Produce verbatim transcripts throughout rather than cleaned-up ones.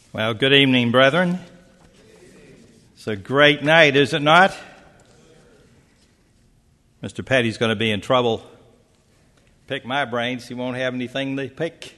Well, good evening, brethren. It's a great night, is it not? Mister Petty's going to be in trouble. Pick my brains, he won't have anything to pick.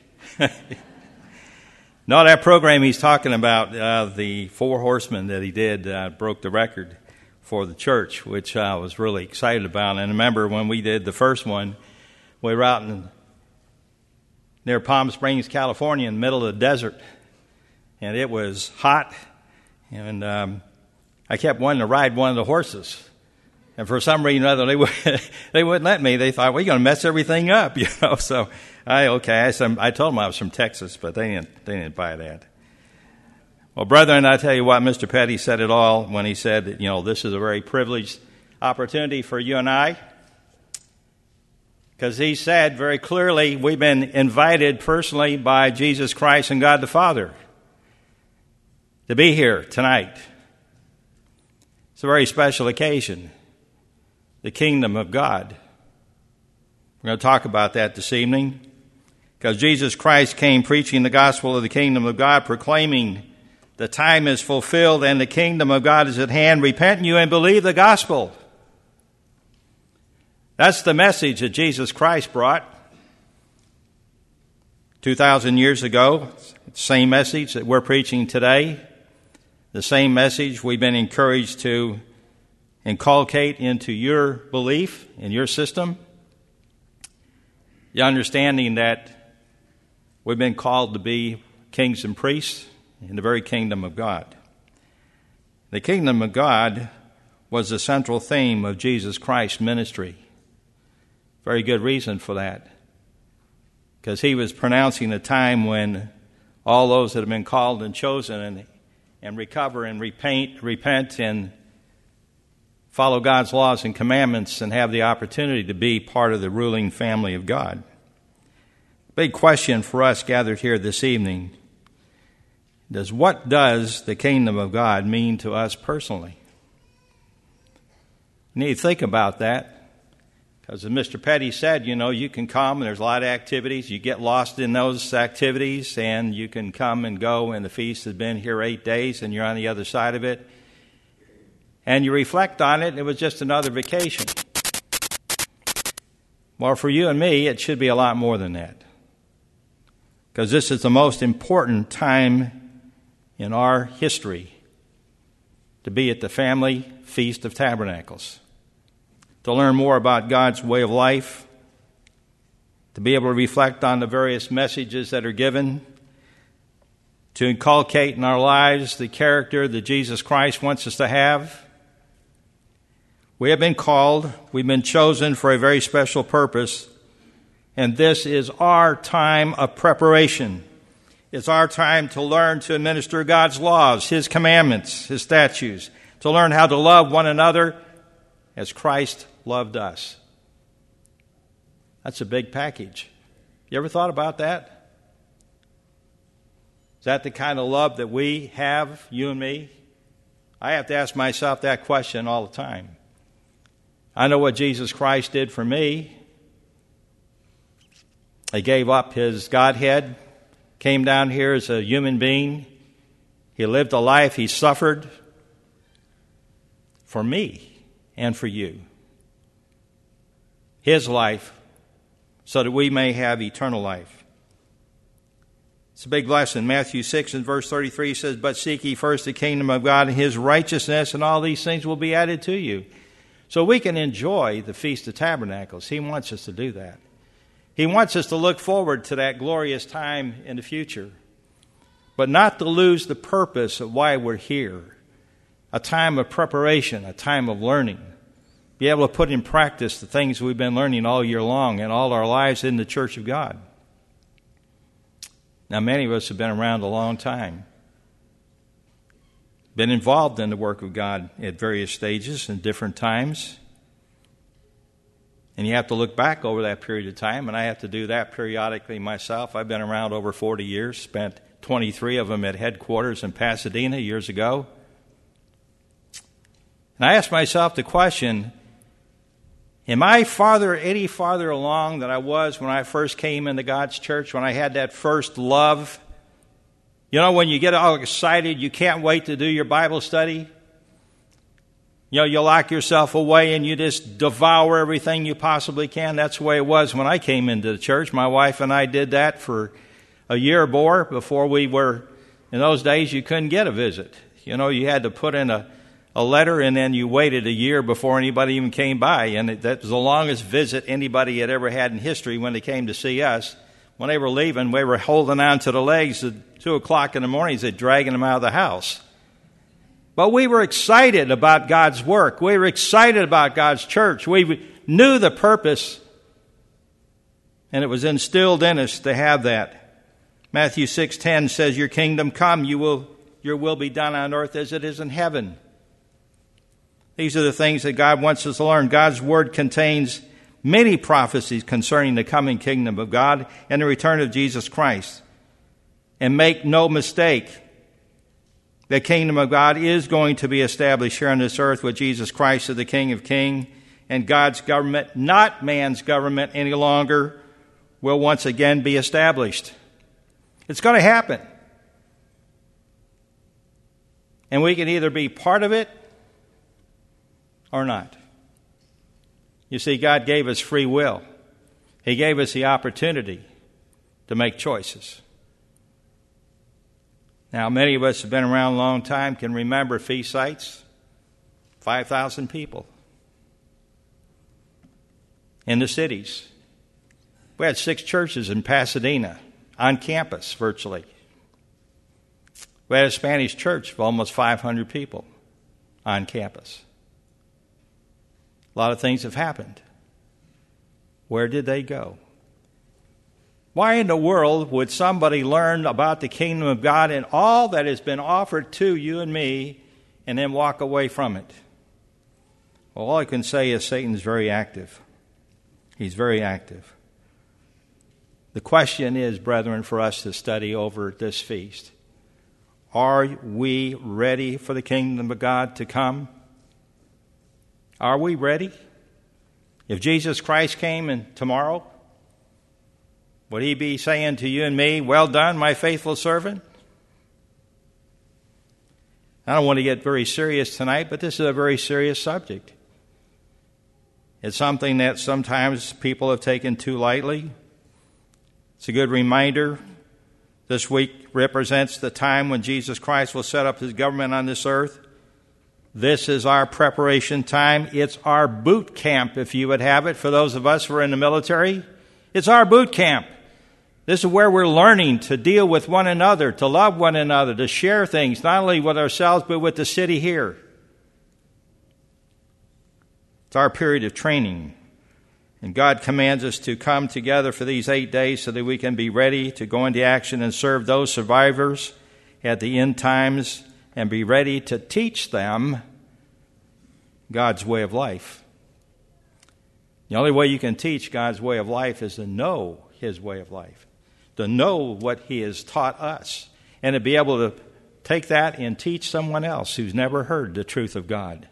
No, that program he's talking about, uh, the Four Horsemen that he did, uh, broke the record for the church, which I was really excited about. And I remember when we did the first one, we were out in, near Palm Springs, California, in the middle of the desert. And it was hot, and um, I kept wanting to ride one of the horses. And for some reason or other, they, would, they wouldn't let me. They thought, we're going to mess everything up, you know. So, I okay, I, some, I told them I was from Texas, but they didn't, they didn't buy that. Well, brethren, I tell you what, Mister Petty said it all when he said that, you know, this is a very privileged opportunity for you and I. Because he said very clearly, we've been invited personally by Jesus Christ and God the Father to be here tonight. It's a very special occasion, the kingdom of God. We're going to talk about that this evening, because Jesus Christ came preaching the gospel of the kingdom of God, proclaiming the time is fulfilled and the kingdom of God is at hand. Repent you and believe the gospel. That's the message that Jesus Christ brought two thousand years ago. It's the same message that we're preaching today. The same message we've been encouraged to inculcate into your belief, in your system. The understanding that we've been called to be kings and priests in the very kingdom of God. The kingdom of God was the central theme of Jesus Christ's ministry. Very good reason for that. Because he was pronouncing a time when all those that have been called and chosen and and recover and repent, repent and follow God's laws and commandments and have the opportunity to be part of the ruling family of God. Big question for us gathered here this evening is, what does the kingdom of God mean to us personally? You need to think about that. Because as Mister Petty said, you know, you can come and there's a lot of activities. You get lost in those activities and you can come and go, and the feast has been here eight days and you're on the other side of it. And you reflect on it, it was just another vacation. Well, for you and me, it should be a lot more than that. Because this is the most important time in our history to be at the family Feast of Tabernacles. To learn more about God's way of life, to be able to reflect on the various messages that are given, to inculcate in our lives the character that Jesus Christ wants us to have. We have been called, we've been chosen for a very special purpose, and this is our time of preparation. It's our time to learn to administer God's laws, His commandments, His statutes, to learn how to love one another as Christ loved us. That's a big package. You ever thought about that? Is that the kind of love that we have, you and me? I have to ask myself that question all the time. I know what Jesus Christ did for me. He gave up His Godhead, came down here as a human being. He lived a life, He suffered for me and for you. His life, so that we may have eternal life. It's a big lesson. Matthew six and verse thirty-three says, "But seek ye first the kingdom of God and His righteousness, and all these things will be added to you." So we can enjoy the Feast of Tabernacles. He wants us to do that. He wants us to look forward to that glorious time in the future, but not to lose the purpose of why we're here. A time of preparation, a time of learning. Be able to put in practice the things we've been learning all year long and all our lives in the Church of God. Now, many of us have been around a long time, been involved in the work of God at various stages and different times. And you have to look back over that period of time, and I have to do that periodically myself. I've been around over forty years, spent twenty-three of them at headquarters in Pasadena years ago. And I ask myself the question, am I farther, any farther along than I was when I first came into God's church, when I had that first love You know, when you get all excited, you can't wait to do your Bible study. You know, you lock yourself away and you just devour everything you possibly can. That's the way it was when I came into the church. My wife and I did that for a year or more before we were, in those days, you couldn't get a visit. You know, you had to put in a, a letter and then you waited a year before anybody even came by. And it, that was the longest visit anybody had ever had in history when they came to see us. When they were leaving, we were holding on to the legs at two o'clock in the morning, they're dragging them out of the house. But we were excited about God's work. We were excited about God's church. We knew the purpose, and it was instilled in us to have that. Matthew six ten says, "Your kingdom come, you will, your will be done on earth as it is in heaven." These are the things that God wants us to learn. God's word contains many prophecies concerning the coming kingdom of God and the return of Jesus Christ. And make no mistake, the kingdom of God is going to be established here on this earth with Jesus Christ as the King of Kings, and God's government, not man's government any longer, will once again be established. It's going to happen. And we can either be part of it or not. You see, God gave us free will. He gave us the opportunity to make choices. Now, many of us have been around a long time, can remember feast sites, five thousand people in the cities. We had six churches in Pasadena, on campus virtually. We had a Spanish church of almost five hundred people on campus. A lot of things have happened. Where did they go? Why in the world would somebody learn about the kingdom of God and all that has been offered to you and me and then walk away from it? Well, all I can say is Satan's very active. He's very active. The question is, brethren, for us to study over this feast, are we ready for the kingdom of God to come? Are we ready? If Jesus Christ came and tomorrow, would he be saying to you and me, "Well done, my faithful servant"? I don't want to get very serious tonight, but this is a very serious subject. It's something that sometimes people have taken too lightly. It's a good reminder. This week represents the time when Jesus Christ will set up his government on this earth. This is our preparation time. It's our boot camp, if you would have it, for those of us who are in the military. It's our boot camp. This is where we're learning to deal with one another, to love one another, to share things, not only with ourselves, but with the city here. It's our period of training. And God commands us to come together for these eight days so that we can be ready to go into action and serve those survivors at the end times and be ready to teach them God's way of life. The only way you can teach God's way of life is to know his way of life, to know what he has taught us, and to be able to take that and teach someone else who's never heard the truth of God.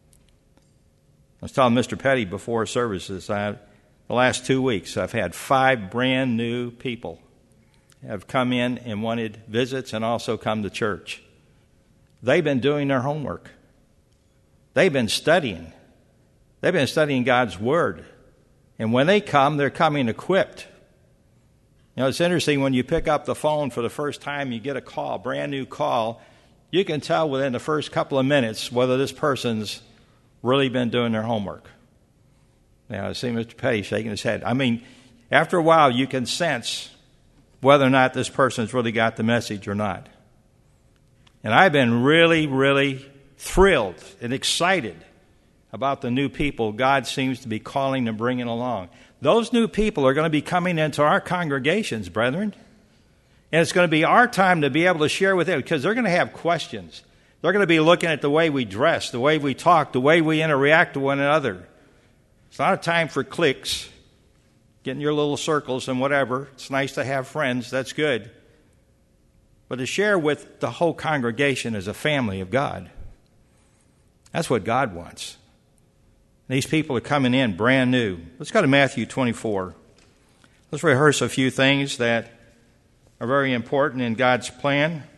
I was telling Mister Petty before services, I, the last two weeks, I've had five brand new people have come in and wanted visits and also come to church. They've been doing their homework. They've been studying. They've been studying God's Word. And when they come, they're coming equipped. You know, it's interesting when you pick up the phone for the first time, you get a call, brand new call. You can tell within the first couple of minutes whether this person's really been doing their homework. Now, I see Mister Petty shaking his head. I mean, after a while, you can sense whether or not this person's really got the message or not. And I've been really, really thrilled and excited about the new people God seems to be calling and bringing along. Those new people are going to be coming into our congregations, brethren. And it's going to be our time to be able to share with them because they're going to have questions. They're going to be looking at the way we dress, the way we talk, the way we interact with one another. It's not a time for cliques, getting your little circles and whatever. It's nice to have friends. That's good. But to share with the whole congregation as a family of God. That's what God wants. These people are coming in brand new. Let's go to Matthew twenty-four. Let's rehearse a few things that are very important in God's plan.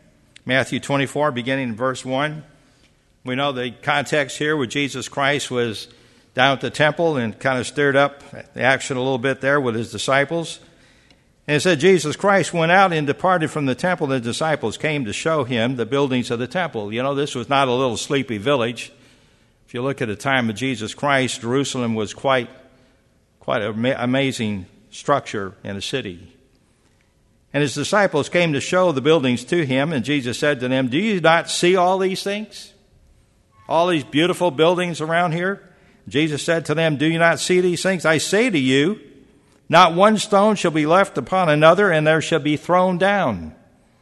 Matthew twenty-four, beginning in verse one. We know the context here where Jesus Christ was down at the temple and kind of stirred up the action a little bit there with his disciples. And it said, Jesus Christ went out and departed from the temple. The disciples came to show him the buildings of the temple. You know, this was not a little sleepy village. If you look at the time of Jesus Christ, Jerusalem was quite, quite an amazing structure in a city. And his disciples came to show the buildings to him, and Jesus said to them, do you not see all these things? All these beautiful buildings around here? Jesus said to them, do you not see these things? I say to you, not one stone shall be left upon another, and there shall be thrown down.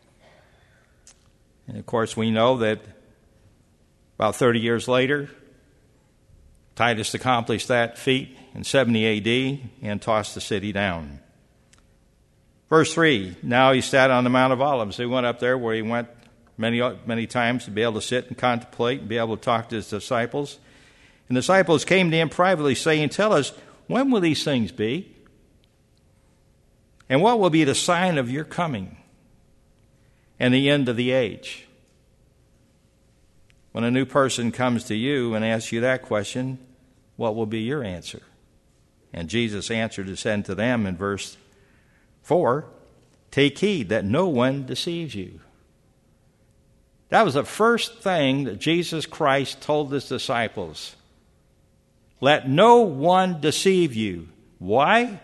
And of course, we know that about thirty years later, Titus accomplished that feat in seventy A D and tossed the city down. Verse three, now he sat on the Mount of Olives. He went up there where he went many, many times to be able to sit and contemplate and be able to talk to his disciples. And the disciples came to him privately, saying, tell us, when will these things be? And what will be the sign of your coming and the end of the age? When a new person comes to you and asks you that question, what will be your answer? And Jesus answered and said to them in verse four, take heed that no one deceives you. That was the first thing that Jesus Christ told his disciples. Let no one deceive you. Why?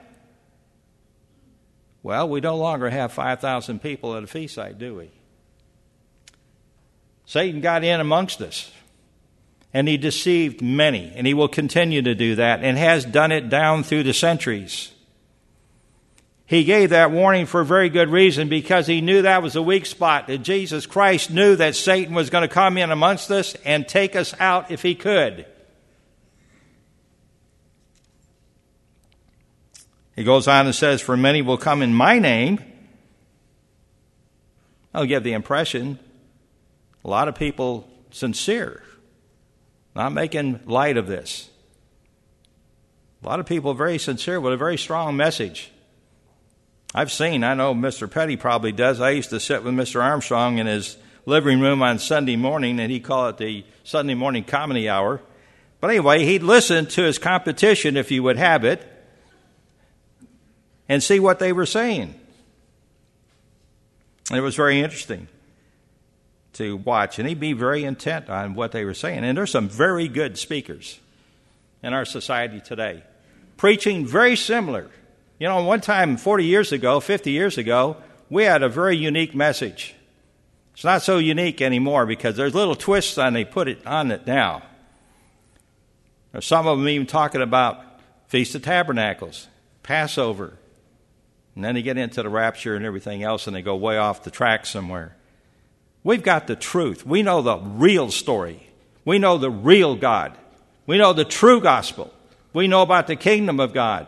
Well, we no longer have five thousand people at a feast site, do we? Satan got in amongst us, and he deceived many, and he will continue to do that, and has done it down through the centuries. He gave that warning for a very good reason, because he knew that was a weak spot, that Jesus Christ knew that Satan was going to come in amongst us and take us out if he could. He goes on and says, for many will come in my name. I'll give the impression a lot of people sincere, not making light of this. A lot of people very sincere with a very strong message. I've seen, I know Mister Petty probably does. I used to sit with Mister Armstrong in his living room on Sunday morning, and he'd call it the Sunday morning comedy hour. But anyway, he'd listen to his competition, if you would have it, and see what they were saying. And it was very interesting to watch, and he'd be very intent on what they were saying. And there's some very good speakers in our society today, preaching very similar. You know, one time, forty years ago, fifty years ago, we had a very unique message. It's not so unique anymore because there's little twists on they put it on it now. There's some of them even talking about Feast of Tabernacles, Passover, and then they get into the rapture and everything else, and they go way off the track somewhere. We've got the truth. We know the real story. We know the real God. We know the true gospel. We know about the kingdom of God.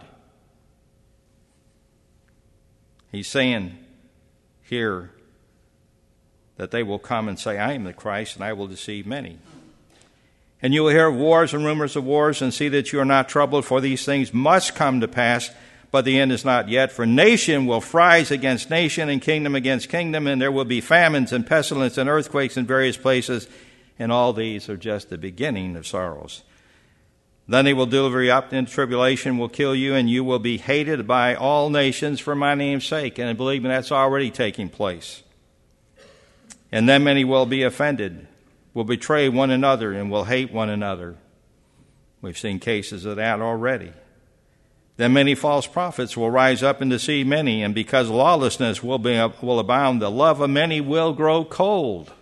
He's saying here that they will come and say, I am the Christ, and I will deceive many. And you will hear of wars and rumors of wars, and see that you are not troubled, for these things must come to pass, but the end is not yet. For nation will rise against nation, and kingdom against kingdom, and there will be famines and pestilence and earthquakes in various places, and all these are just the beginning of sorrows. Then they will deliver you up into tribulation, will kill you, and you will be hated by all nations for my name's sake. And believe me, that's already taking place. And then many will be offended, will betray one another, and will hate one another. We've seen cases of that already. Then many false prophets will rise up and deceive many, and because lawlessness will be will abound, the love of many will grow cold.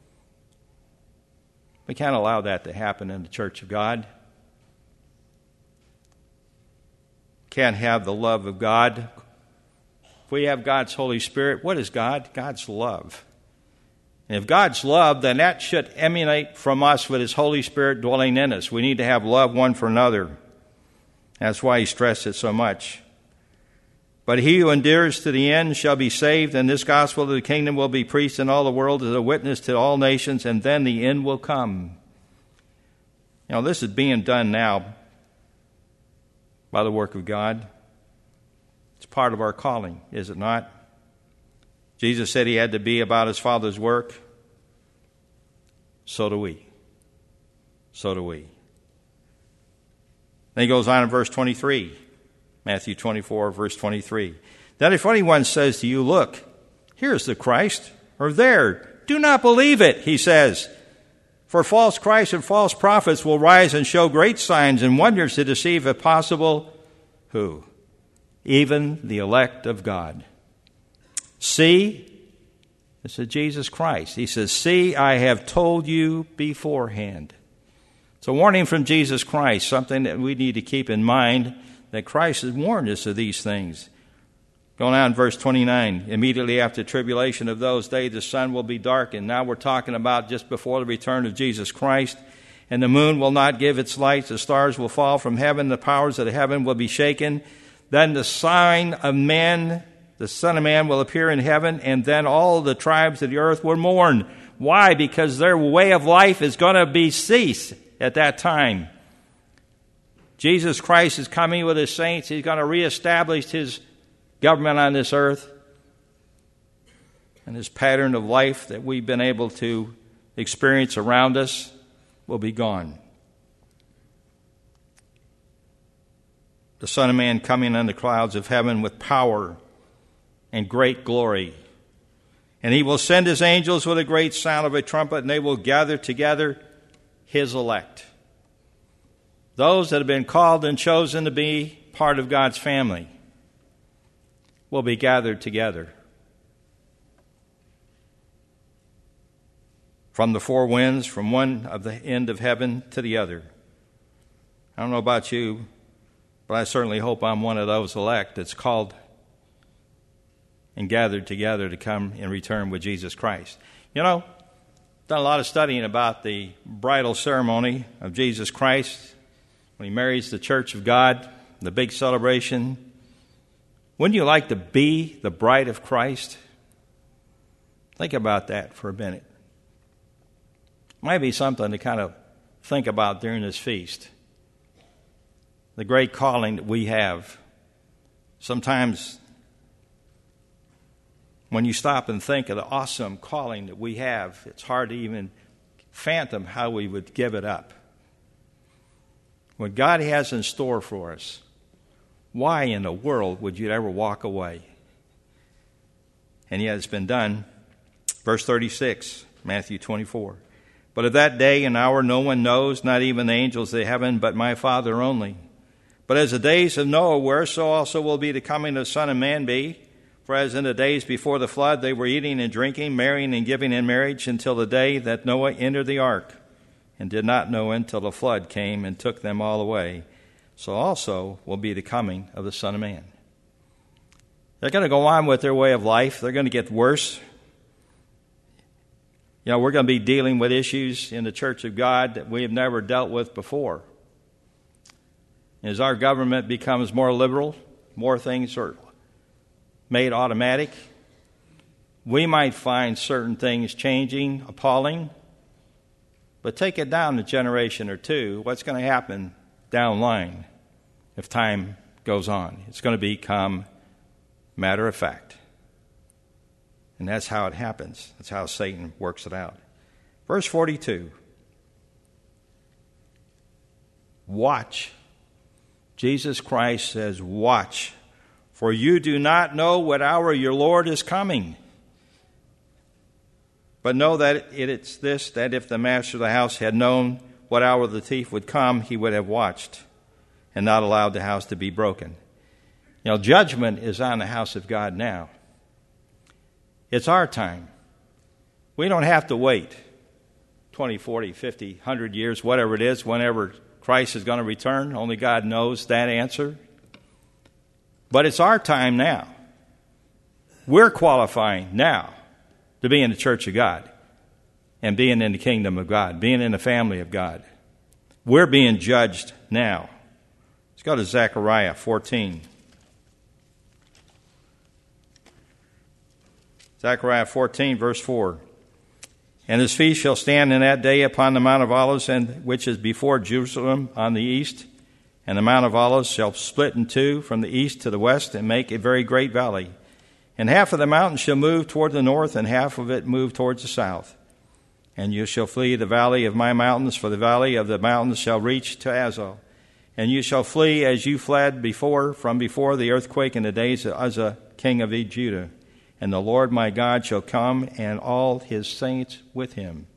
We can't allow that to happen in the church of God. Can't have the love of God. If we have God's Holy Spirit, what is God? God's love. And if God's love, then that should emanate from us with His Holy Spirit dwelling in us. We need to have love one for another. That's why He stressed it so much. But he who endures to the end shall be saved, and this gospel of the kingdom will be preached in all the world as a witness to all nations, and then the end will come. You know, this is being done now by the work of God. It's part of our calling, is it not? Jesus said He had to be about His Father's work. so do we. So do we. Then he goes on in verse twenty-three, Matthew twenty-four, verse twenty-three. That if anyone says to you, look, here's the Christ, or there, do not believe it, he says. For false Christs and false prophets will rise and show great signs and wonders to deceive, if possible, who? Even the elect of God. See, this is Jesus Christ. He says, see, I have told you beforehand. It's a warning from Jesus Christ, something that we need to keep in mind, that Christ has warned us of these things. Going on, verse twenty-nine, immediately after the tribulation of those days, the sun will be darkened. Now we're talking about just before the return of Jesus Christ. And the moon will not give its light. The stars will fall from heaven. The powers of the heaven will be shaken. Then the sign of man, the Son of Man, will appear in heaven. And then all the tribes of the earth will mourn. Why? Because their way of life is going to be ceased at that time. Jesus Christ is coming with his saints. He's going to reestablish his government on this earth. And this pattern of life that we've been able to experience around us will be gone. The Son of Man coming on the clouds of heaven with power and great glory. And he will send his angels with a great sound of a trumpet, and they will gather together his elect. Those that have been called and chosen to be part of God's family will be gathered together. From the four winds, from one of the end of heaven to the other. I don't know about you, but I certainly hope I'm one of those elect that's called and gathered together to come and return with Jesus Christ. You know, done a lot of studying about the bridal ceremony of Jesus Christ when he marries the church of God, the big celebration. Wouldn't you like to be the bride of Christ? Think about that for a minute. Might be something to kind of think about during this feast. The great calling that we have. Sometimes when you stop and think of the awesome calling that we have, it's hard to even fathom how we would give it up. What God has in store for us, why in the world would you ever walk away? And yet it's been done. Verse thirty-six, Matthew twenty-four. But of that day and hour no one knows, not even the angels of heaven, but my Father only. But as the days of Noah were, so also will be the coming of the Son of Man be. For as in the days before the flood, they were eating and drinking, marrying and giving in marriage, until the day that Noah entered the ark, and did not know until the flood came and took them all away. So also will be the coming of the Son of Man. They're going to go on with their way of life. They're going to get worse. You know, we're going to be dealing with issues in the Church of God that we have never dealt with before. As our government becomes more liberal, more things are made automatic, we might find certain things changing, appalling. But take it down a generation or two, what's going to happen down the line if time goes on? It's going to become matter of fact. And that's how it happens. That's how Satan works it out. Verse forty-two. Watch. Jesus Christ says, watch, for you do not know what hour your Lord is coming. But know that it's this, that if the master of the house had known what hour the thief would come, he would have watched and not allowed the house to be broken. You know, judgment is on the house of God now. It's our time. We don't have to wait twenty, forty, fifty, one hundred years, whatever it is, whenever Christ is going to return. Only God knows that answer. But it's our time now. We're qualifying now to be in the church of God and being in the kingdom of God, being in the family of God. We're being judged now. Let's go to Zechariah fourteen. Zechariah fourteen, verse four. And his feet shall stand in that day upon the Mount of Olives, and which is before Jerusalem on the east. And the Mount of Olives shall split in two from the east to the west, and make a very great valley. And half of the mountain shall move toward the north, and half of it move towards the south. And you shall flee the valley of my mountains, for the valley of the mountains shall reach to Azal. And you shall flee as you fled before, from before the earthquake in the days of Uzzah, king of Judah. And the Lord my God shall come, and all his saints with him.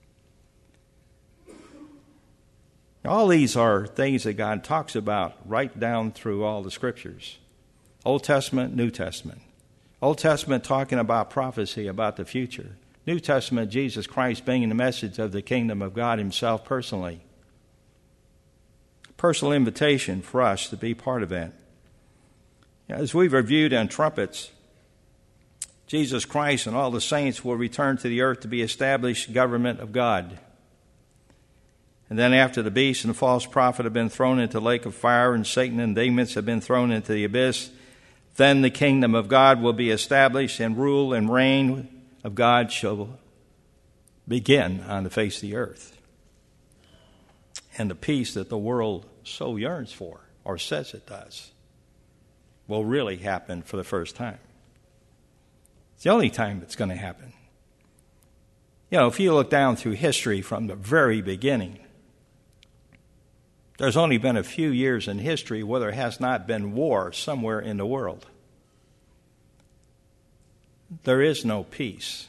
All these are things that God talks about right down through all the scriptures. Old Testament, New Testament. Old Testament talking about prophecy, about the future. New Testament, Jesus Christ bringing the message of the kingdom of God himself personally. Personal invitation for us to be part of that. As we've reviewed on trumpets, Jesus Christ and all the saints will return to the earth to be established government of God. And then after the beast and the false prophet have been thrown into the lake of fire, and Satan and demons have been thrown into the abyss, then the kingdom of God will be established, and rule and reign of God shall begin on the face of the earth. And the peace that the world so yearns for, or says it does, will really happen for the first time. It's the only time it's going to happen. You know, if you look down through history from the very beginning, there's only been a few years in history where there has not been war somewhere in the world. There is no peace.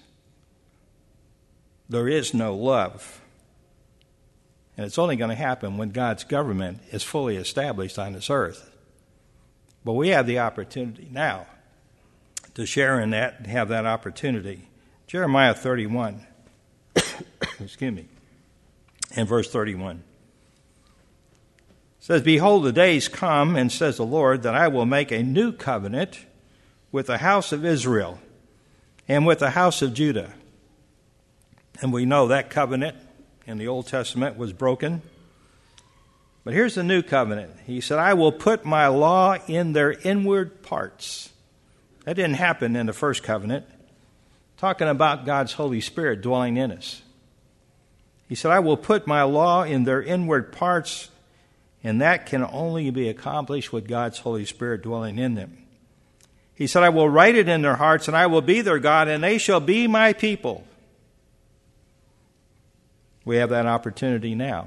There is no love. And it's only going to happen when God's government is fully established on this earth. But we have the opportunity now to share in that and have that opportunity. Jeremiah thirty-one, excuse me, and verse thirty-one. Says, behold, the days come, and says the Lord, that I will make a new covenant with the house of Israel and with the house of Judah. And we know that covenant in the Old Testament was broken. But here's the new covenant. He said, I will put my law in their inward parts. That didn't happen in the first covenant. Talking about God's Holy Spirit dwelling in us. He said, I will put my law in their inward parts, and that can only be accomplished with God's Holy Spirit dwelling in them. He said, I will write it in their hearts, and I will be their God, and they shall be my people. We have that opportunity now.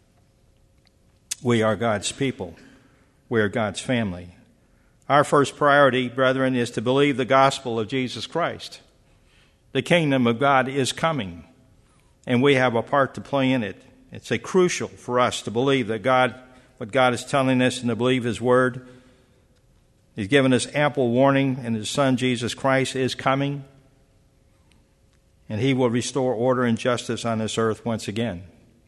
We are God's people. We are God's family. Our first priority, brethren, is to believe the gospel of Jesus Christ. The kingdom of God is coming, and we have a part to play in it. It's a crucial for us to believe that God, what God is telling us, and to believe his word. He's given us ample warning, and his Son, Jesus Christ, is coming. And he will restore order and justice on this earth once again.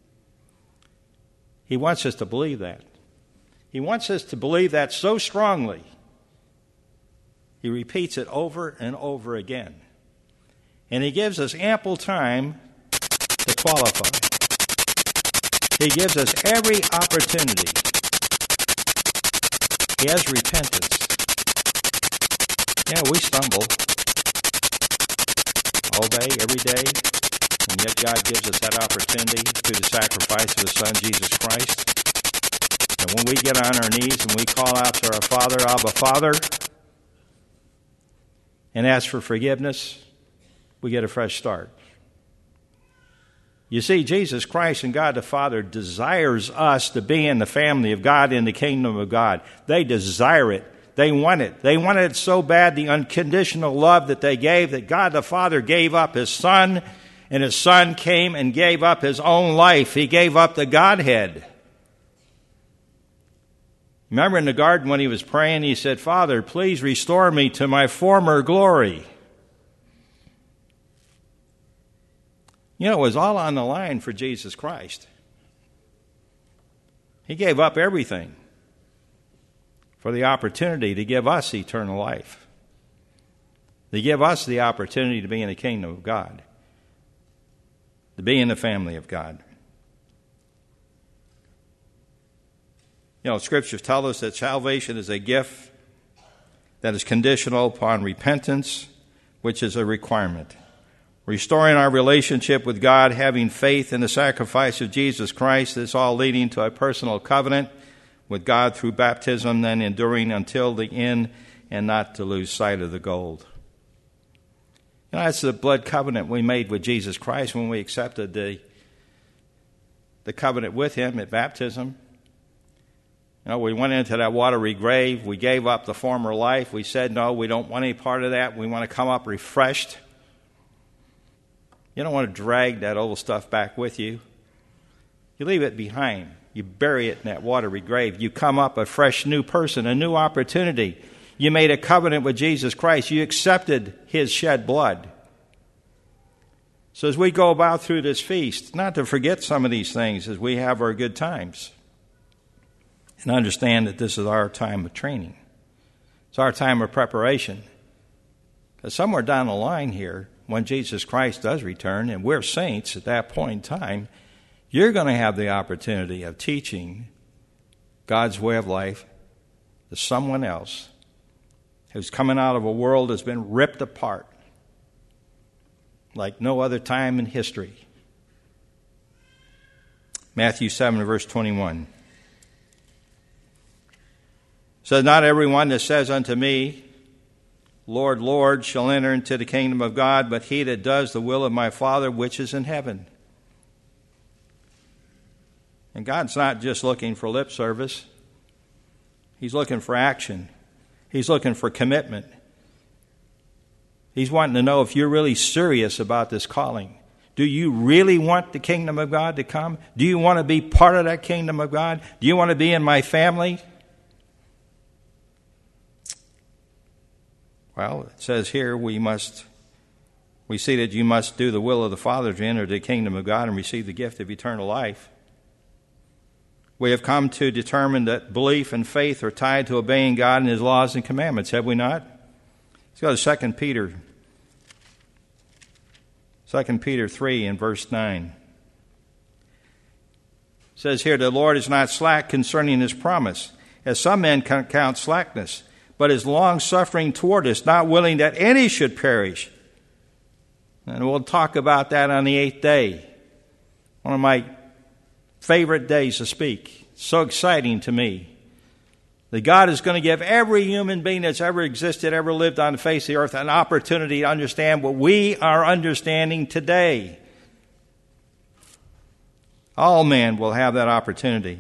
He wants us to believe that. He wants us to believe that so strongly. He repeats it over and over again. And he gives us ample time to qualify. He gives us every opportunity. He has repentance. Yeah, we stumble all day, every day, and yet God gives us that opportunity through the sacrifice of his Son, Jesus Christ. And when we get on our knees and we call out to our Father, Abba, Father, and ask for forgiveness, we get a fresh start. You see, Jesus Christ and God the Father desires us to be in the family of God, in the kingdom of God. They desire it. They want it. They wanted it so bad, the unconditional love that they gave, that God the Father gave up his Son, and his Son came and gave up his own life. He gave up the Godhead. Remember in the garden when he was praying, he said, Father, please restore me to my former glory. You know, it was all on the line for Jesus Christ. He gave up everything for the opportunity to give us eternal life, to give us the opportunity to be in the kingdom of God, to be in the family of God. You know, scriptures tell us that salvation is a gift that is conditional upon repentance, which is a requirement. Restoring our relationship with God, having faith in the sacrifice of Jesus Christ, this all leading to a personal covenant with God through baptism, then enduring until the end, and not to lose sight of the goal. You know, that's the blood covenant we made with Jesus Christ when we accepted the, the covenant with him at baptism. You know, we went into that watery grave. We gave up the former life. We said, no, we don't want any part of that. We want to come up refreshed. You don't want to drag that old stuff back with you. You leave it behind. You bury it in that watery grave. You come up a fresh new person, a new opportunity. You made a covenant with Jesus Christ. You accepted his shed blood. So as we go about through this feast, not to forget some of these things as we have our good times. And understand that this is our time of training. It's our time of preparation. Because somewhere down the line here, when Jesus Christ does return, and we're saints at that point in time, you're going to have the opportunity of teaching God's way of life to someone else who's coming out of a world that's been ripped apart like no other time in history. Matthew seven, verse twenty-one. Says, not everyone that says unto me, Lord, Lord, shall enter into the kingdom of God, but he that does the will of my Father which is in heaven. And God's not just looking for lip service. He's looking for action. He's looking for commitment. He's wanting to know if you're really serious about this calling. Do you really want the kingdom of God to come? Do you want to be part of that kingdom of God? Do you want to be in my family? Well, it says here we must, we see that you must do the will of the Father to enter the kingdom of God and receive the gift of eternal life. We have come to determine that belief and faith are tied to obeying God and his laws and commandments, have we not? Let's go to Second Peter. Second Peter three and verse nine. It says here, the Lord is not slack concerning his promise, as some men count slackness, but is long-suffering toward us, not willing that any should perish. And we'll talk about that on the eighth day. One of my favorite days to speak. So exciting to me. That God is going to give every human being that's ever existed, ever lived on the face of the earth, an opportunity to understand what we are understanding today. All men will have that opportunity.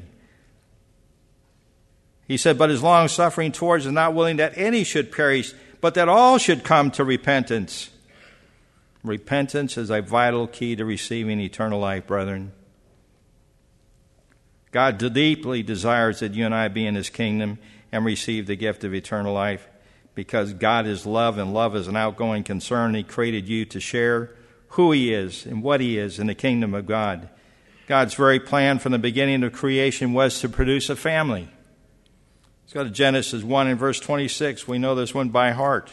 He said, but is long-suffering towards and not willing that any should perish, but that all should come to repentance. Repentance is a vital key to receiving eternal life, brethren. God deeply desires that you and I be in his kingdom and receive the gift of eternal life because God is love and love is an outgoing concern. He created you to share who he is and what he is in the kingdom of God. God's very plan from the beginning of creation was to produce a family. Let's go to Genesis one and verse twenty-six. We know this one by heart.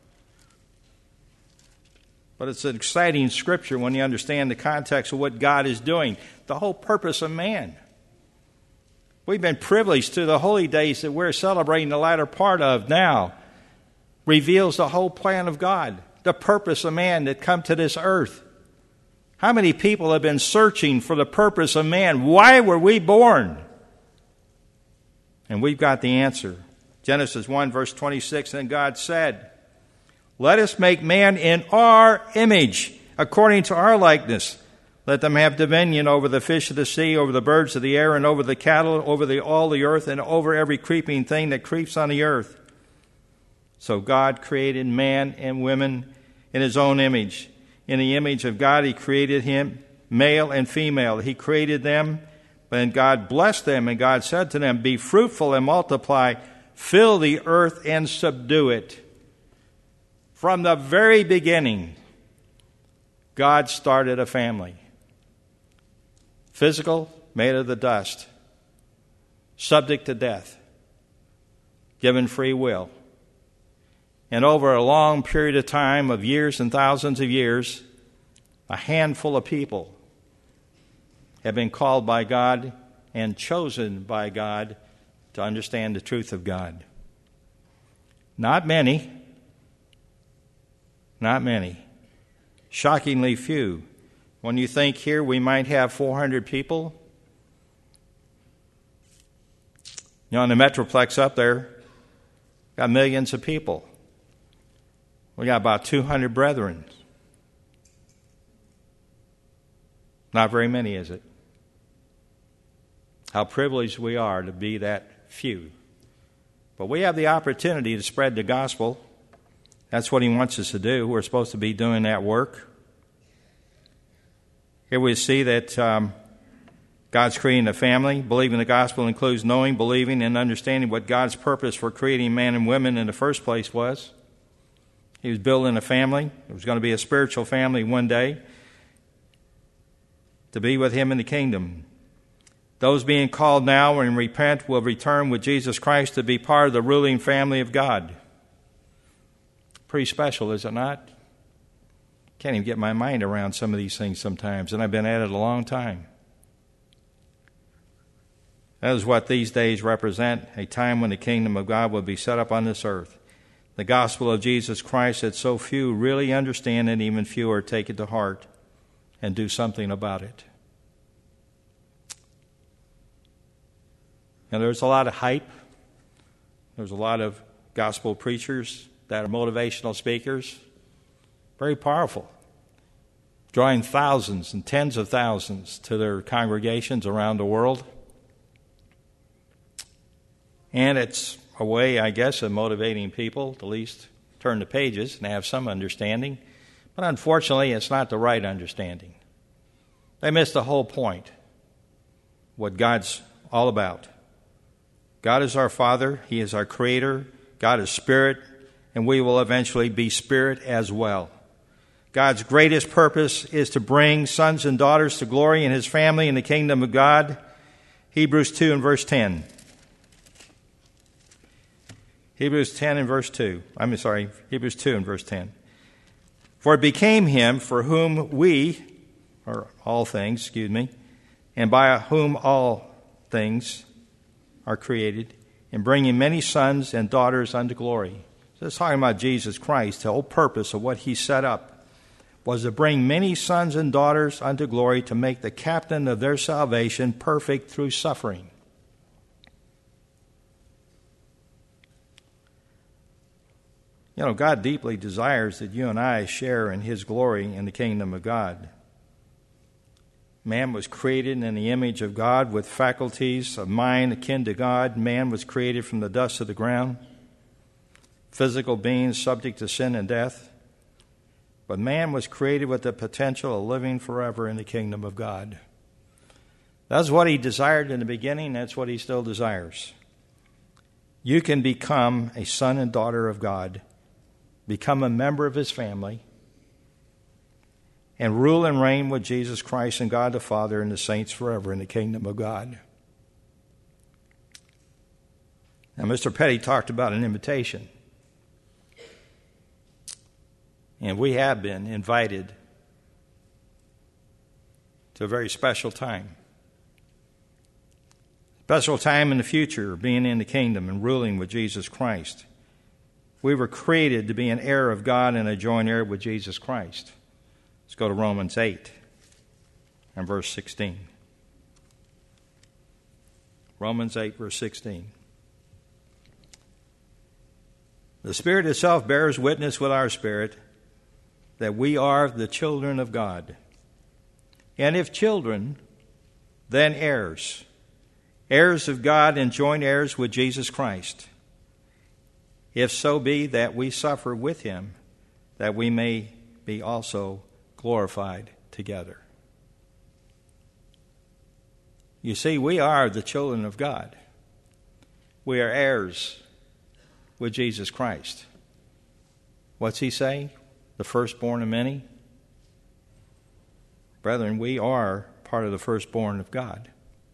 But it's an exciting scripture when you understand the context of what God is doing, the whole purpose of man. We've been privileged to the holy days that we're celebrating the latter part of now. Reveals the whole plan of God, the purpose of man that come to this earth. How many people have been searching for the purpose of man? Why were we born? And we've got the answer. Genesis one, verse twenty-six, and God said, let us make man in our image, according to our likeness. Let them have dominion over the fish of the sea, over the birds of the air, and over the cattle, over the, all the earth, and over every creeping thing that creeps on the earth. So God created man and women in his own image. In the image of God, he created him, male and female. He created them, and God blessed them, and God said to them, be fruitful and multiply, fill the earth and subdue it. From the very beginning, God started a family. Physical, made of the dust, subject to death, given free will. And over a long period of time, of years and thousands of years, a handful of people have been called by God and chosen by God to understand the truth of God. Not many. Not many. Shockingly few. When you think here we might have four hundred people, you know, in the Metroplex up there, got millions of people. We got about two hundred brethren. Not very many, is it? How privileged we are to be that few. But we have the opportunity to spread the gospel. That's what he wants us to do. We're supposed to be doing that work. Here we see that um, God's creating a family. Believing the gospel includes knowing, believing, and understanding what God's purpose for creating man and women in the first place was. He was building a family. It was going to be a spiritual family one day to be with him in the kingdom. Those being called now and repent will return with Jesus Christ to be part of the ruling family of God. Pretty special, is it not? Can't even get my mind around some of these things sometimes, and I've been at it a long time. That is what these days represent, a time when the kingdom of God will be set up on this earth. The gospel of Jesus Christ that so few really understand and even fewer take it to heart and do something about it. And there's a lot of hype. There's a lot of gospel preachers that are motivational speakers. Very powerful. Drawing thousands and tens of thousands to their congregations around the world. And it's a way, I guess, of motivating people to at least turn the pages and have some understanding. But unfortunately, it's not the right understanding. They miss the whole point, what God's all about. God is our Father. He is our Creator. God is Spirit, and we will eventually be Spirit as well. God's greatest purpose is to bring sons and daughters to glory in His family in the kingdom of God. Hebrews two and verse ten. Hebrews ten and verse two. I'm sorry, Hebrews two and verse ten. For it became Him for whom we, or all things, excuse me, and by whom all things are created, in bringing many sons and daughters unto glory. So it's talking about Jesus Christ. The whole purpose of what He set up was to bring many sons and daughters unto glory, to make the captain of their salvation perfect through suffering. You know, God deeply desires that you and I share in His glory in the kingdom of God. Man was created in the image of God with faculties of mind akin to God. Man was created from the dust of the ground, physical beings subject to sin and death. But man was created with the potential of living forever in the kingdom of God. That's what He desired in the beginning. That's what He still desires. You can become a son and daughter of God, become a member of His family, and rule and reign with Jesus Christ and God the Father and the saints forever in the kingdom of God. Now, Mister Petty talked about an invitation. And we have been invited to a very special time. Special time in the future, being in the kingdom and ruling with Jesus Christ. We were created to be an heir of God and a joint heir with Jesus Christ. Let's go to Romans eight and verse sixteen. Romans eight, verse sixteen. The Spirit itself bears witness with our spirit that we are the children of God. And if children, then heirs. Heirs of God and joint heirs with Jesus Christ. If so be that we suffer with Him, that we may be also glorified together. You see, we are the children of God. We are heirs with Jesus Christ. What's He say? The firstborn of many? Brethren, we are part of the firstborn of God.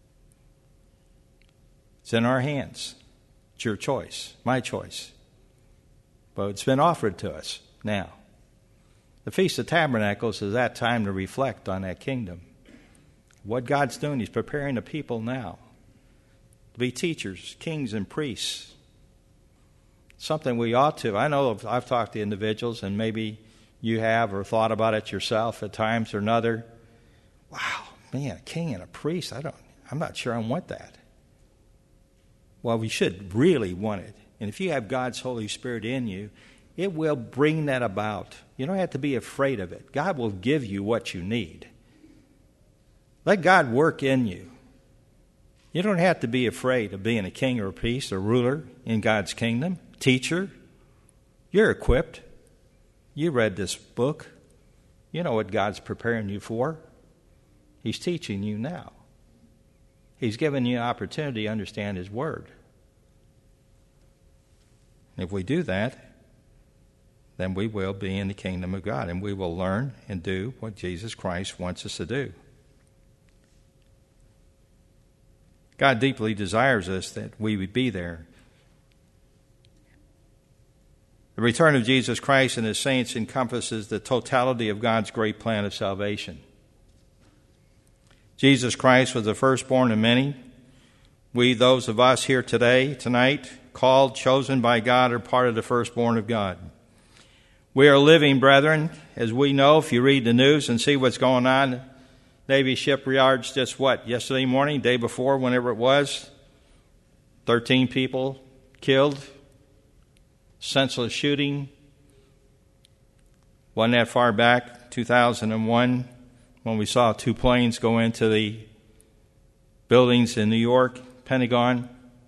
It's in our hands. It's your choice, my choice. But it's been offered to us now. The Feast of Tabernacles is that time to reflect on that kingdom. What God's doing, He's preparing the people now to be teachers, kings, and priests. Something we ought to. I know I've talked to individuals, and maybe you have or thought about it yourself at times or another. Wow, man, a king and a priest, I don't, I'm not sure I want that. Well, we should really want it. And if you have God's Holy Spirit in you, it will bring that about. You don't have to be afraid of it. God will give you what you need. Let God work in you. You don't have to be afraid of being a king or a priest or ruler in God's kingdom. Teacher, you're equipped. You read this book. You know what God's preparing you for. He's teaching you now. He's given you an opportunity to understand His Word. If we do that, then we will be in the kingdom of God, and we will learn and do what Jesus Christ wants us to do. God deeply desires us that we would be there. The return of Jesus Christ and His saints encompasses the totality of God's great plan of salvation. Jesus Christ was the firstborn of many. We, those of us here today, tonight, called, chosen by God, are part of the firstborn of God. We are living, brethren, as we know, if you read the news and see what's going on. Navy shipyards just what, yesterday morning, day before, whenever it was, thirteen people killed, senseless shooting. Wasn't that far back, two thousand one, when we saw two planes go into the buildings in New York, Pentagon.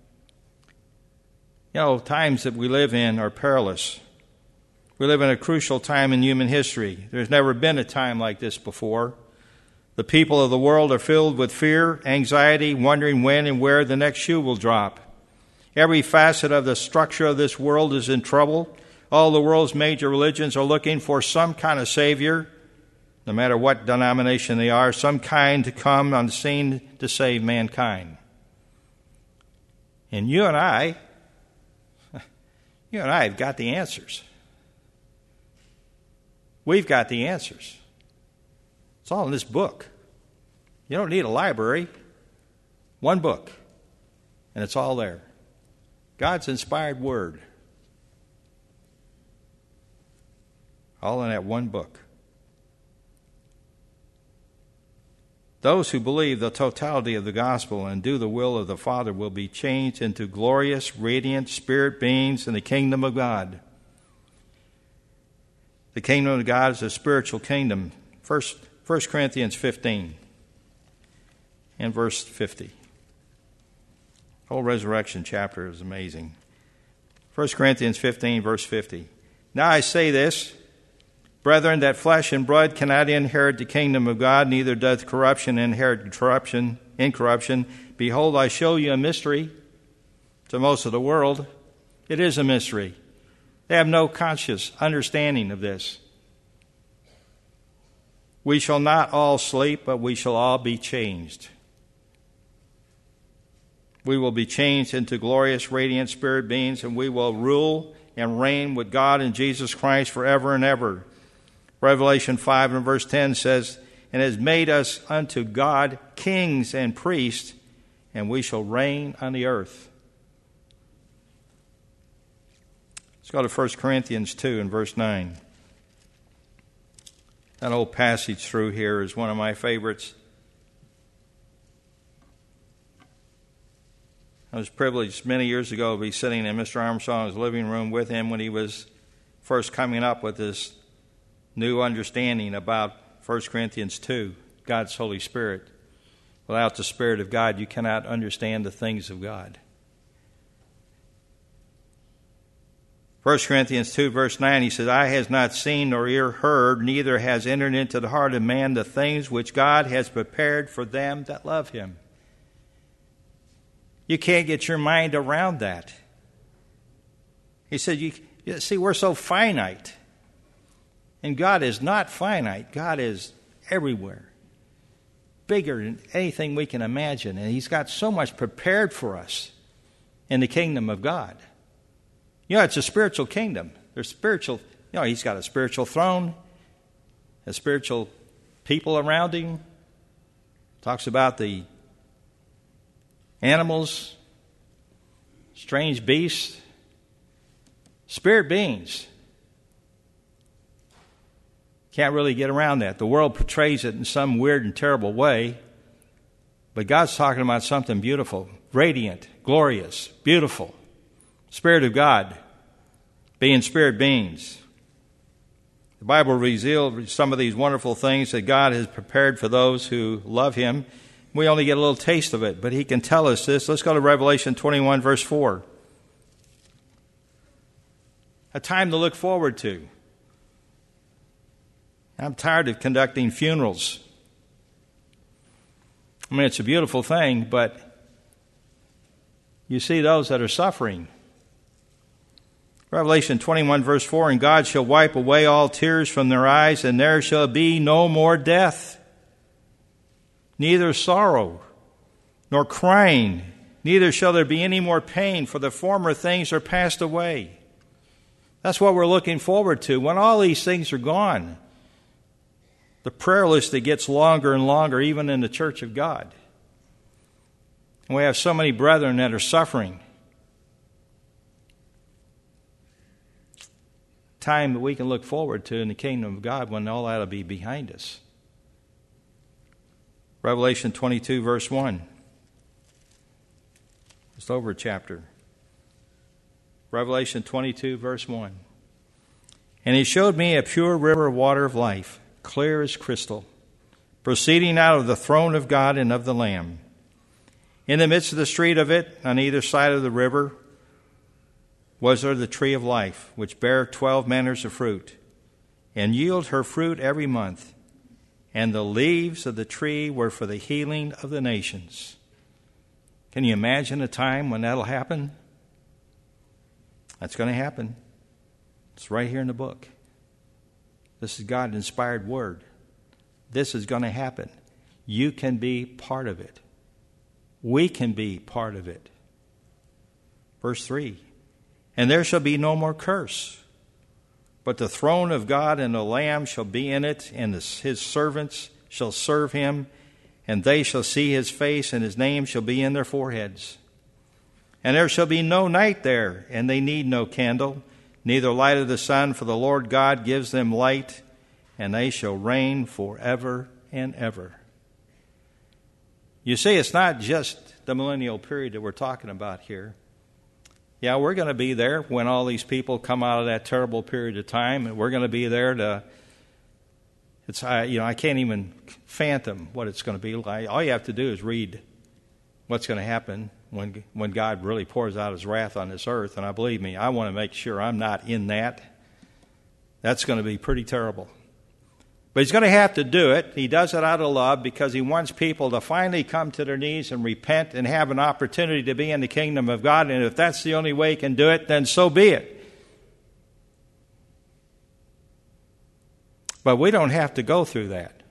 You know, times that we live in are perilous. We live in a crucial time in human history. There's never been a time like this before. The people of the world are filled with fear, anxiety, wondering when and where the next shoe will drop. Every facet of the structure of this world is in trouble. All the world's major religions are looking for some kind of Savior, no matter what denomination they are, some kind to come on the scene to save mankind. And you and I, you and I have got the answers. We've got the answers. It's all in this book. You don't need a library. One book. And it's all there. God's inspired word. All in that one book. Those who believe the totality of the gospel and do the will of the Father will be changed into glorious, radiant spirit beings in the kingdom of God. The kingdom of God is a spiritual kingdom. First, First Corinthians fifteen and verse fifty. The whole resurrection chapter is amazing. First Corinthians fifteen, verse fifty. Now I say this, brethren, that flesh and blood cannot inherit the kingdom of God, neither doth corruption inherit corruption, incorruption. Behold, I show you a mystery to most of the world. It is a mystery. They have no conscious understanding of this. We shall not all sleep, but we shall all be changed. We will be changed into glorious, radiant spirit beings, and we will rule and reign with God and Jesus Christ forever and ever. Revelation five and verse ten says, and has made us unto God kings and priests, and we shall reign on the earth. Let's go to First Corinthians two and verse nine. That old passage through here is one of my favorites. I was privileged many years ago to be sitting in Mister Armstrong's living room with him when he was first coming up with this new understanding about First Corinthians two, God's Holy Spirit. Without the Spirit of God, you cannot understand the things of God. First Corinthians two, verse nine, he says, eye has not seen nor ear heard, neither has entered into the heart of man the things which God has prepared for them that love him. You can't get your mind around that. He said, you, you see, we're so finite. And God is not finite. God is everywhere. Bigger than anything we can imagine. And He's got so much prepared for us in the kingdom of God. You know, it's a spiritual kingdom. There's spiritual, you know, He's got a spiritual throne, a spiritual people around Him. Talks about the animals, strange beasts, spirit beings. Can't really get around that. The world portrays it in some weird and terrible way, but God's talking about something beautiful, radiant, glorious, beautiful. Spirit of God, being spirit beings. The Bible reveals some of these wonderful things that God has prepared for those who love Him. We only get a little taste of it, but He can tell us this. Let's go to Revelation twenty-one, verse four. A time to look forward to. I'm tired of conducting funerals. I mean, it's a beautiful thing, but you see those that are suffering. Revelation twenty-one, verse four, and God shall wipe away all tears from their eyes, and there shall be no more death, neither sorrow, nor crying, neither shall there be any more pain, for the former things are passed away. That's what we're looking forward to. When all these things are gone, the prayer list that gets longer and longer, even in the church of God. And we have so many brethren that are suffering. Time that we can look forward to in the kingdom of God when all that will be behind us. Revelation twenty-two, verse one. Just over a chapter. Revelation twenty-two, verse one. And He showed me a pure river of water of life, clear as crystal, proceeding out of the throne of God and of the Lamb. In the midst of the street of it, on either side of the river, was there the tree of life, which bare twelve manners of fruit, and yield her fruit every month. And the leaves of the tree were for the healing of the nations. Can you imagine a time when that'll happen? That's going to happen. It's right here in the book. This is God's inspired word. This is going to happen. You can be part of it. We can be part of it. Verse three. And there shall be no more curse, but the throne of God and the Lamb shall be in it, and His servants shall serve Him, and they shall see His face, and His name shall be in their foreheads. And there shall be no night there, and they need no candle, neither light of the sun, for the Lord God gives them light, and they shall reign forever and ever. You see, it's not just the millennial period that we're talking about here. Yeah, we're going to be there when all these people come out of that terrible period of time, and we're going to be there to, it's, you know, I can't even fathom what it's going to be like. All you have to do is read what's going to happen when when God really pours out His wrath on this earth. And I believe me, I want to make sure I'm not in that. That's going to be pretty terrible. But He's going to have to do it. He does it out of love because He wants people to finally come to their knees and repent and have an opportunity to be in the kingdom of God. And if that's the only way He can do it, then so be it. But we don't have to go through that.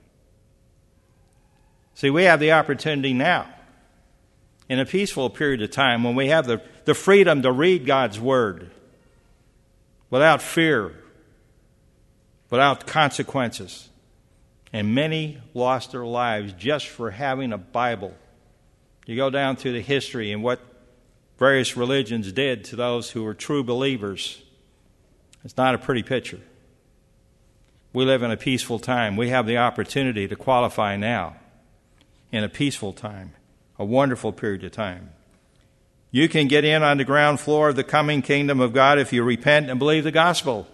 See, we have the opportunity now, in a peaceful period of time, when we have the, the freedom to read God's Word without fear, without consequences. And many lost their lives just for having a Bible. You go down through the history and what various religions did to those who were true believers. It's not a pretty picture. We live in a peaceful time. We have the opportunity to qualify now in a peaceful time, a wonderful period of time. You can get in on the ground floor of the coming kingdom of God if you repent and believe the gospel.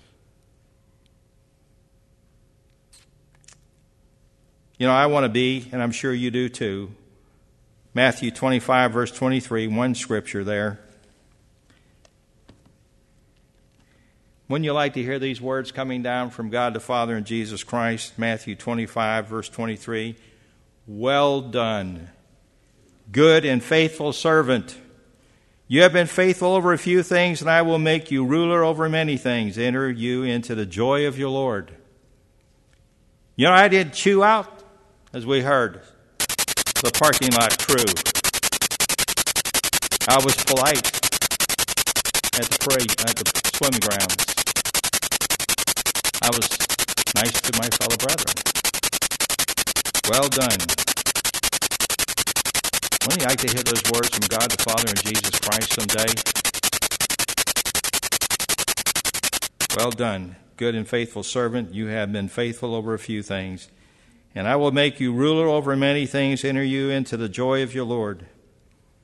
You know, I want to be, and I'm sure you do too, Matthew twenty-five, verse twenty-three, one scripture there. Wouldn't you like to hear these words coming down from God the Father and Jesus Christ? Matthew twenty-five, verse twenty-three. Well done, good and faithful servant. You have been faithful over a few things, and I will make you ruler over many things. Enter you into the joy of your Lord. You know, I did chew out, as we heard, the parking lot crew. I was polite at the parade, at the swimming grounds. I was nice to my fellow brethren. Well done. Wouldn't you like to hear those words from God the Father and Jesus Christ someday? Well done, good and faithful servant. You have been faithful over a few things, and I will make you ruler over many things. Enter you into the joy of your Lord.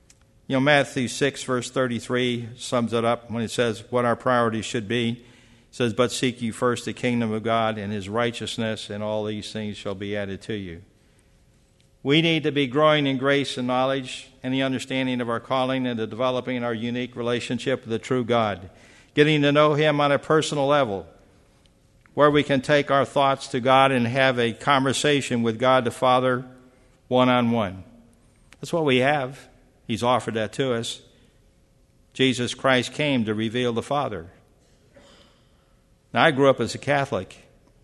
You know, Matthew six, verse thirty-three sums it up when it says what our priorities should be. says, but seek ye first the kingdom of God and his righteousness, and all these things shall be added to you. We need to be growing in grace and knowledge and the understanding of our calling and the developing our unique relationship with the true God, getting to know him on a personal level, where we can take our thoughts to God and have a conversation with God the Father one-on-one. That's what we have. He's offered that to us. Jesus Christ came to reveal the Father. Now, I grew up as a Catholic.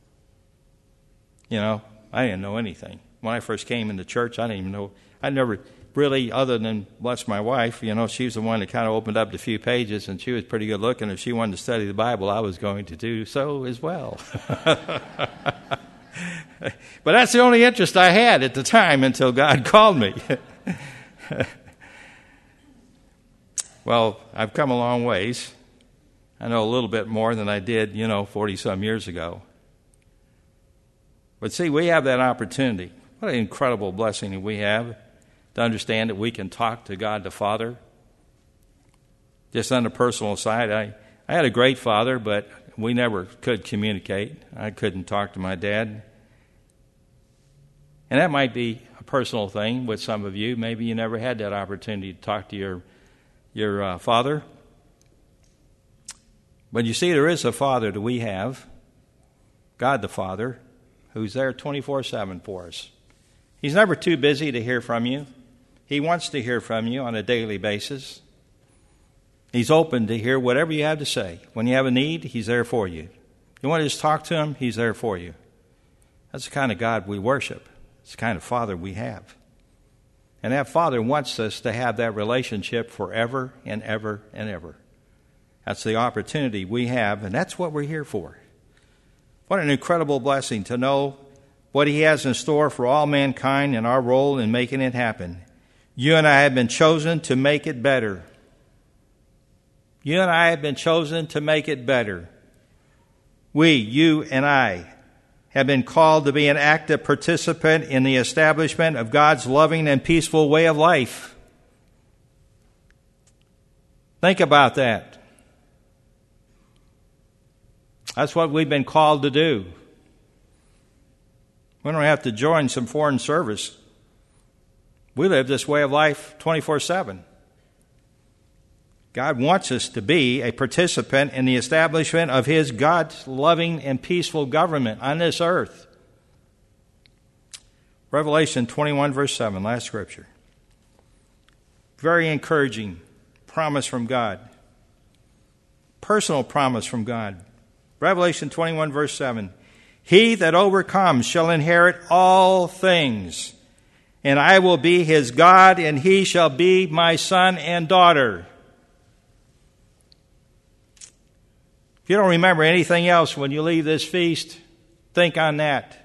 You know, I didn't know anything. When I first came into church, I didn't even know. I never really, other than, bless my wife, you know, she was the one that kind of opened up the few pages, and she was pretty good looking. If she wanted to study the Bible, I was going to do so as well. But that's the only interest I had at the time until God called me. Well, I've come a long ways. I know a little bit more than I did, you know, forty-some years ago. But see, we have that opportunity. What an incredible blessing that we have to understand that we can talk to God the Father. Just on the personal side, I, I had a great father, but we never could communicate. I couldn't talk to my dad. And that might be a personal thing with some of you. Maybe you never had that opportunity to talk to your, your uh, father. But you see, there is a Father that we have, God the Father, who's there twenty-four seven for us. He's never too busy to hear from you. He wants to hear from you on a daily basis. He's open to hear whatever you have to say. When you have a need, he's there for you. You want to just talk to him, he's there for you. That's the kind of God we worship. It's the kind of Father we have. And that Father wants us to have that relationship forever and ever and ever. That's the opportunity we have, and that's what we're here for. What an incredible blessing to know what he has in store for all mankind and our role in making it happen. You and I have been chosen to make it better. You and I have been chosen to make it better. We, you and I, have been called to be an active participant in the establishment of God's loving and peaceful way of life. Think about that. That's what we've been called to do. We don't have to join some foreign service. We live this way of life twenty-four seven. God wants us to be a participant in the establishment of his God's loving and peaceful government on this earth. Revelation twenty-one, verse seven, last scripture. Very encouraging promise from God. Personal promise from God. Revelation twenty-one, verse seven. He that overcomes shall inherit all things, and I will be his God, and he shall be my son and daughter. If you don't remember anything else when you leave this feast, think on that.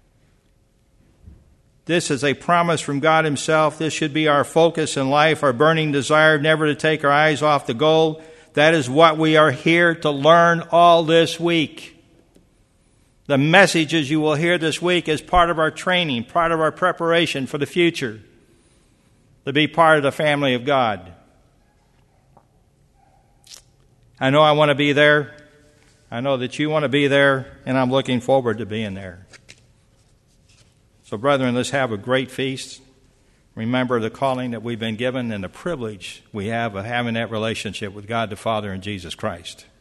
This is a promise from God himself. This should be our focus in life, our burning desire never to take our eyes off the goal. That is what we are here to learn all this week. The messages you will hear this week is part of our training, part of our preparation for the future, to be part of the family of God. I know I want to be there. I know that you want to be there, and I'm looking forward to being there. So, brethren, let's have a great feast. Remember the calling that we've been given and the privilege we have of having that relationship with God the Father and Jesus Christ.